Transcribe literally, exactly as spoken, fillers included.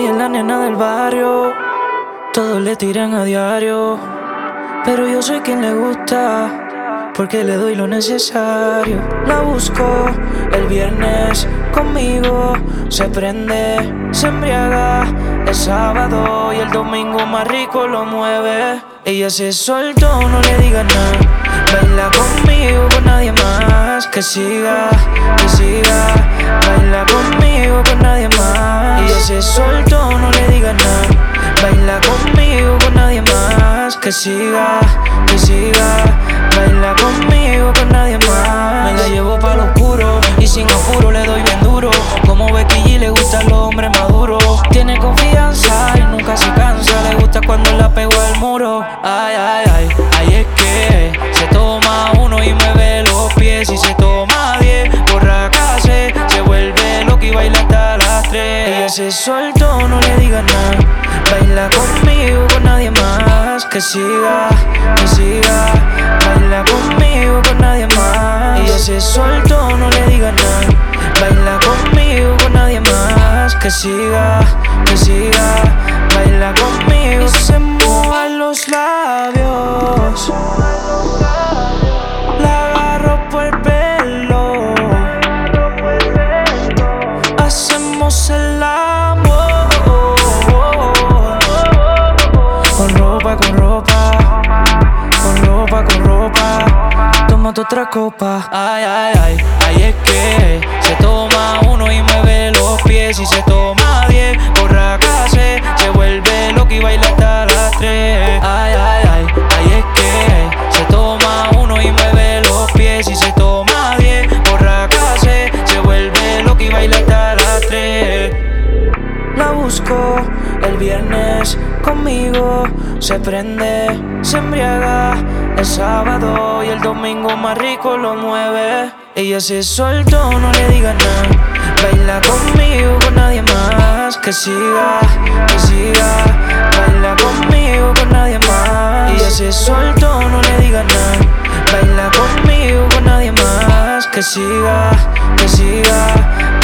Ella es la nena del barrio, todos le tiran a diario, pero yo soy quien le gusta, porque le doy lo necesario. La busco el viernes conmigo, se prende, se embriaga el sábado y el domingo más rico lo mueve. Ella se soltó, no le digas nada, baila conmigo con nadie más. Que siga, que siga, baila conmigo con nadie más. Ella se soltó, no le digas nada, baila conmigo con nadie más. Que siga, que siga, baila conmigo con nadie más. Me la llevo pa' lo oscuro y sin apuro le doy bien duro. Como Becky G le gustan los hombres maduros. Tiene confianza y nunca se cansa, le gusta cuando la pego al muro. Ay, ay, ay, ay, es que se toma uno y mueve los pies. Y se toma diez, borra case, se vuelve loca y baila hasta las tres. Ella se soltó, no le digas nada, baila conmigo con nadie más. Que siga, que siga, baila conmigo con nadie más. Ella se soltó, no le digas nada, baila conmigo con nadie más. Que siga, que siga, baila conmigo. Y se mojan los labios, la agarro por el pelo, hacemos el amor, con ropa, con ropa, con ropa, con ropa. Tómate otra copa. Ay, ay, ay, ay, es que se toma uno y mueve los pies. Y se toma diez, borra case, se vuelve loca y baila hasta las tres. Ay, ay, ay, ay, es que se toma uno y mueve los pies. Y se toma diez, borra case, se vuelve loca y baila hasta las tres. La busco el viernes conmigo, se prende, se embriaga el sábado y el domingo más rico lo mueve. Ella se soltó, no le digas nada, baila conmigo con nadie más. Que siga, que siga, baila conmigo con nadie más. Ella se soltó, no le digas nada, baila conmigo con nadie más. Que siga, que siga,